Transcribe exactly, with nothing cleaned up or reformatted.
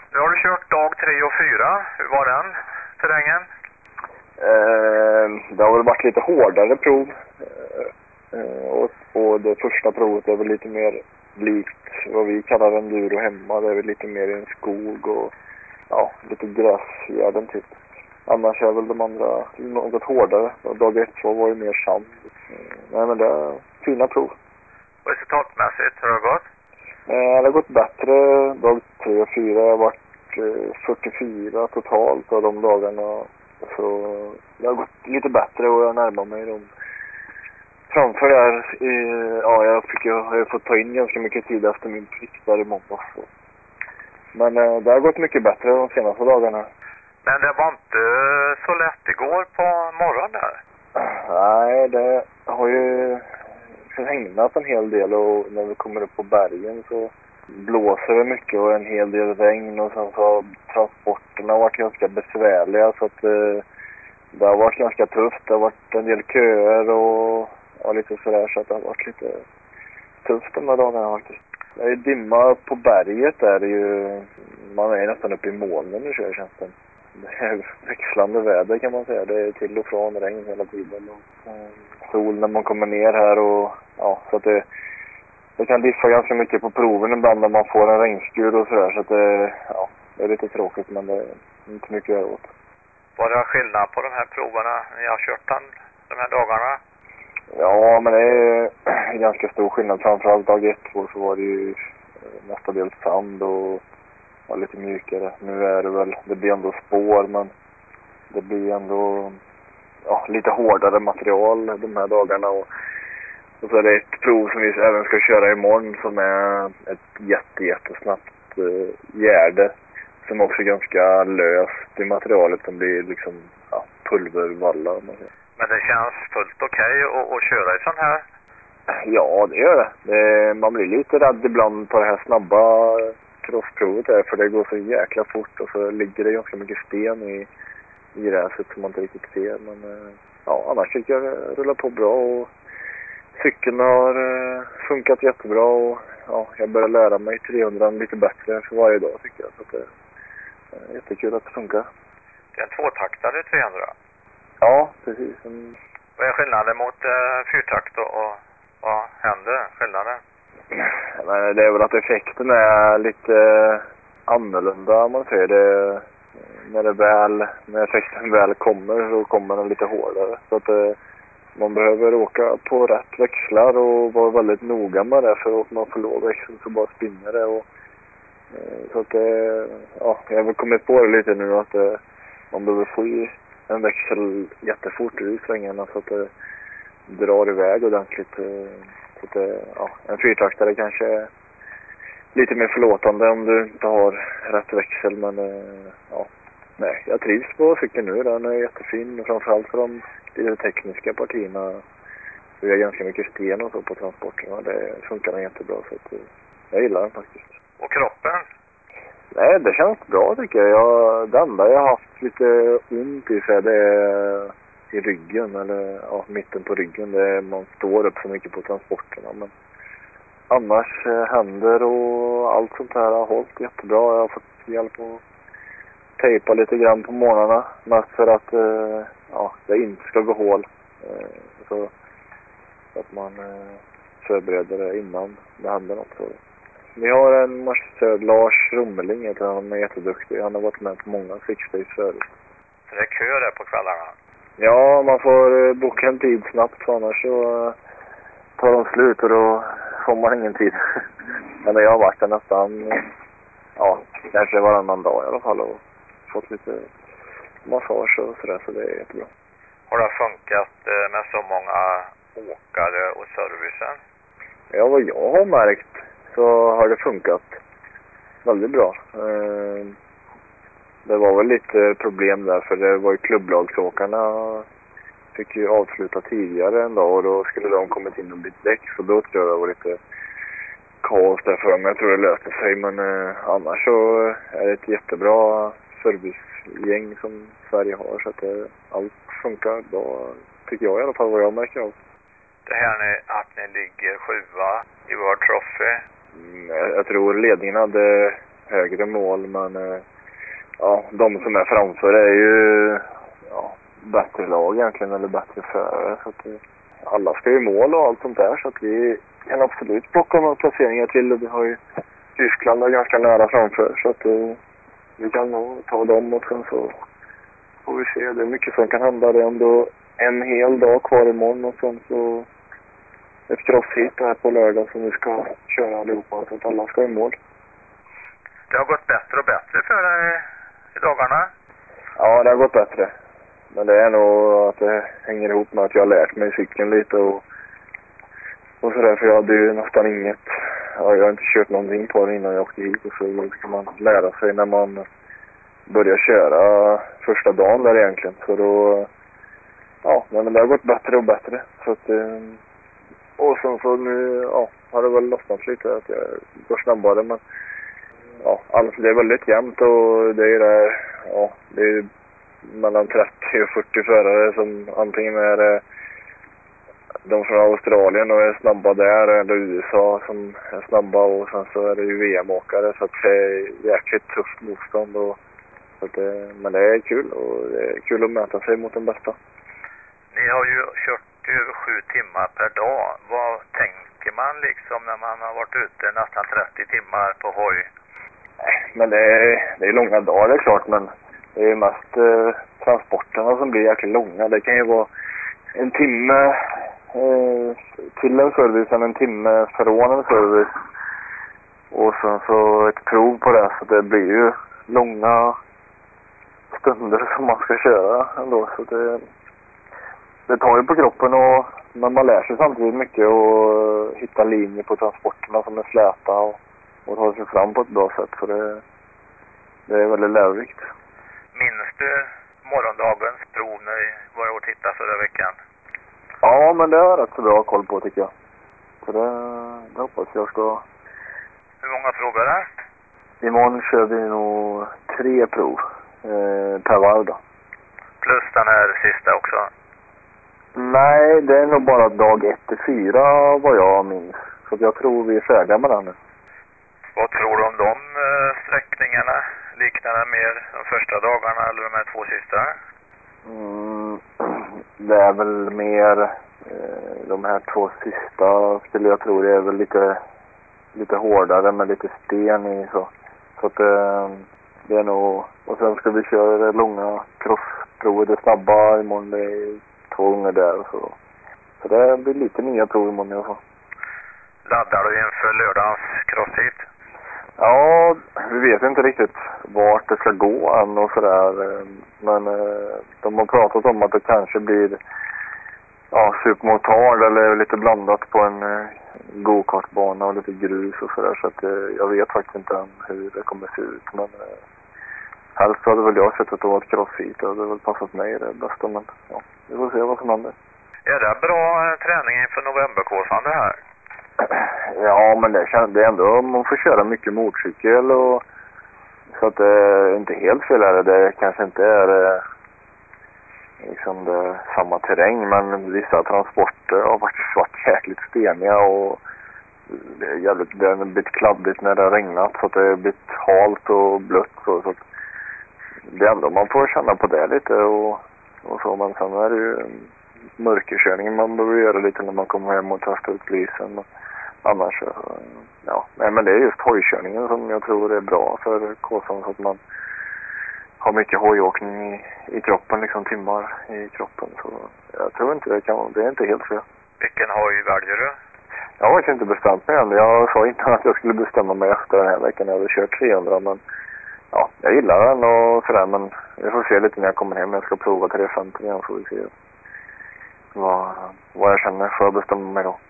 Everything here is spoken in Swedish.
Nu har du kört dag tre och fyra. Hur var den terrängen? Eh, det har väl varit lite hårdare prov. Eh, och, och det första provet är väl lite mer likt vad vi kallar enduro hemma. Det är väl lite mer i en skog och ja, lite gräsgärden typ. Annars är väl de andra något hårdare. Och dag ett två var ju mer sand. Eh, nej men det är fina prov. Och resultatmässigt, hur har det gått? Eh, det har gått bättre dag tre och fyra. Jag har varit eh, fyrtiofyra totalt av de dagarna. Så det har gått lite bättre och jag närmar mig dem. Framför där, eh, ja jag fick ju, jag har fått ta in ganska mycket tid efter min prick där i måndag. Så. Men eh, det har gått mycket bättre de senaste dagarna. Men det var inte så lätt igår på morgonen där? Nej, det har ju regnat en hel del och när vi kommer upp på bergen så blåser det mycket och en hel del regn och sen så har transporterna varit ganska besvärliga så att eh, det har varit ganska tufft. Det har varit en del köer och ja, lite sådär så att det har varit lite tufft de här dagarna faktiskt. Det är dimma på berget där, det är ju, man är nästan uppe i molnen nu kör känns det. Det är växlande väder kan man säga. Det är till och från regn hela tiden och eh, sol när man kommer ner här och ja, så att det, det kan diffa ganska mycket på proven ibland när man får en regnskur och sådär så att det, ja, det är lite tråkigt men det är inte mycket att göra åt. Var det skillnad på de här proverna ni har kört den, de här dagarna? Ja, men det är ganska stor skillnad. Framförallt dag ett två så var det ju mestadels sand och ja, lite mjukare. Nu är det väl, det blir ändå spår men det blir ändå ja, lite hårdare material de här dagarna och, och så är det ett prov som vi även ska köra imorgon som är ett jätte, jättesnabbt uh, gärde som också är ganska löst i materialet som blir liksom ja, pulvervalla. Men det känns fullt okej okay att, att köra i sån här? Ja, det gör det. det. Man blir lite rädd ibland på det här snabba crossprovet där, för det går så jäkla fort och så ligger det ganska mycket sten i, i gräset som man inte riktigt ser. Men ja, annars tycker jag det rullar på bra och cykeln har funkat jättebra och ja, jag börjar lära mig trehundra lite bättre för varje dag tycker jag. Så att det är jättekul att det funkar. Det är en tvåtaktare trehundra? Ja, precis. En... Vad är skillnaden mot eh, fyrtakt och, och vad händer skillnaden? Men det är väl att effekten är lite annorlunda om man säger det. När det väl, när effekten väl kommer så kommer den lite hårdare. Så att det, man behöver åka på rätt växlar och vara väldigt noga med det för att man får låg växel så bara spinner det. Och, så att det, ja, jag har väl kommit på det lite nu att det, man behöver få i en växel jättefort i svängarna så att det drar iväg ordentligt. Så att det, ja, en fyrtaktare kanske är lite mer förlåtande om du inte har rätt växel. Men ja, nej, jag trivs på cykeln nu. Den är jättefin. Framförallt för de lite tekniska partierna. Vi har ganska mycket sten och så på transporterna. Det funkar den jättebra. Så att jag gillar den faktiskt. Och kroppen? Nej, det känns bra tycker jag. jag det enda jag har haft lite ont i sig det är i ryggen. Eller ja, mitten på ryggen. Det är, man står upp så mycket på transporterna. Men annars händer och allt sånt här har hållit jättebra. Jag har fått hjälp att tejpa lite grann på morgnarna. Mest för att ja, det inte ska gå hål. Så att man förbereder det innan det händer något. Så. Vi har en marsör, Lars Rommeling heter han, han är jätteduktig. Han har varit med på många six-days förut. Så det är kö där på kvällarna? Ja, man får boka en tid snabbt för annars så tar de slut och då får man ingen tid. Men jag har varit där nästan, ja, kanske varannan dag i alla fall och fått lite massage och sådär så det är jättebra. Har det funkat med så många åkare och servicen? Ja, vad jag har märkt så har det funkat väldigt bra. Det var väl lite problem där för det var ju klubblagsåkarna fick ju avsluta tidigare en dag och då skulle de kommit in och bytt däck så då tror jag det var lite kaos där för mig. Jag tror det löste sig men annars så är det ett jättebra servicegäng som Sverige har så att det, allt funkar bra tycker jag i alla fall vad jag märker av. Det här ni, att ni ligger sjua i World Trophy? Mm, jag, jag tror ledningen hade högre mål, men eh, ja, de som är framför är ju ja, bättre lag egentligen, eller bättre förare. Så att, eh, alla ska ju mål och allt sånt där, så att vi kan absolut plocka några placeringar till, och vi har ju Tyskland är ganska nära framför, så att eh, vi kan nog ta dem, och sen så får vi se. Det är mycket som kan hända. Det är ändå en hel dag kvar imorgon, och sen så ett crosshit här på lördag som vi ska köra allihopa, så att alla ska i mål. Det har gått bättre och bättre för dig i dagarna? Ja, det har gått bättre. Men det är nog att det hänger ihop med att jag har lärt mig cykeln lite och, och sådär, för jag hade ju nästan inget. Ja, jag har inte kört någonting på den innan jag åkte hit, och så ska man lära sig när man börjar köra första dagen där egentligen. Så då, ja, men det har gått bättre och bättre. Så att, och sen så nu, ja, har det väl lossnat lite att jag går snabbare, men ja, alltså det är väldigt jämnt, och det är där, ja, det är mellan trettio och fyrtio förare som antingen är de från Australien och är snabba där, eller U S A som är snabba, och sen så är det ju V M-åkare, så att det är jäkligt tufft motstånd, och så att det, men det är kul, och det är kul att möta sig mot den bästa. Ni har ju kört över sju timmar per dag. Vad tänker man liksom när man har varit ute nästan trettio timmar på hoj? Men det är, det är långa dagar, det är klart, men det är mest eh, transporterna som blir jäkligt långa. Det kan ju vara en timme eh, till en service, en timme från en service, och sen så ett prov på det, så det blir ju långa stunder som man ska köra ändå, så det, det tar ju på kroppen, och men man lär sig samtidigt mycket och hitta linjer på transporterna som är släta, och, och ta sig fram på ett bra sätt, så det, det är väldigt lärorikt. Minns du morgondagens prov när vi var och tittade förra veckan? Ja, men det är rätt så bra koll på, tycker jag. Så det, det hoppas jag ska... Hur många prov är det? Imorgon kör vi nog tre prov eh, per varv då. Plus den här sista också? Nej, det är nog bara dag ett till fyra vad jag minns. Så jag tror vi är färdiga med den nu. Vad tror du om de eh, sträckningarna? Liknar det mer de första dagarna eller de här två sista? Mm, det är väl mer eh, de här två sista, skulle jag tro. Det är väl lite, lite hårdare med lite sten i. Så, så att eh, det är nog... Och sen ska vi köra det långa crossprovet, det snabba imorgon. Det är två gånger där. Så, så det blir lite nya prov imorgon i alla fall. Laddar du inför lördagens crosshit? Ja, vi vet inte riktigt vart det ska gå än och sådär. Men eh, de har pratat om att det kanske blir ja, supermotard eller lite blandat på en eh, go-kartbana och lite grus och sådär. Så att eh, jag vet faktiskt inte än hur det kommer se ut. Men eh, helst hade väl jag sett att det var ett crossfit. Det hade väl passat mig det bästa, men ja, vi får se vad som händer. Är det bra eh, träning inför novemberkåsan det här? Ja, men det, känns, det är ändå, man får köra mycket motorcykel, och så att det är inte helt fel är det. Det kanske inte är liksom det, samma terräng, men vissa transporter har faktiskt varit jäkligt steniga, och det är jävligt, det har blivit kladdigt när det har regnat, så att det har blivit halt och blött, så, så att det är ändå, man får känna på det lite och, och så, men sen är det ju mörkerkörningen man behöver göra lite när man kommer hem och testar ut lysen. Annars, ja, nej, men det är just hojkörningen som jag tror är bra för kåsan, så att man har mycket hojåkning i, i kroppen, liksom timmar i kroppen. Så jag tror inte det kan, det är inte helt fel. Vilken hoj väljer du? Jag har faktiskt inte bestämt mig än. Jag sa inte att jag skulle bestämma mig efter den här veckan. Jag hade kört trehundra, men ja, jag gillar den och sådär, men vi får se lite när jag kommer hem. Jag ska prova trehundrafemtio igen, får vi se vad, vad jag känner för att bestämma mig då.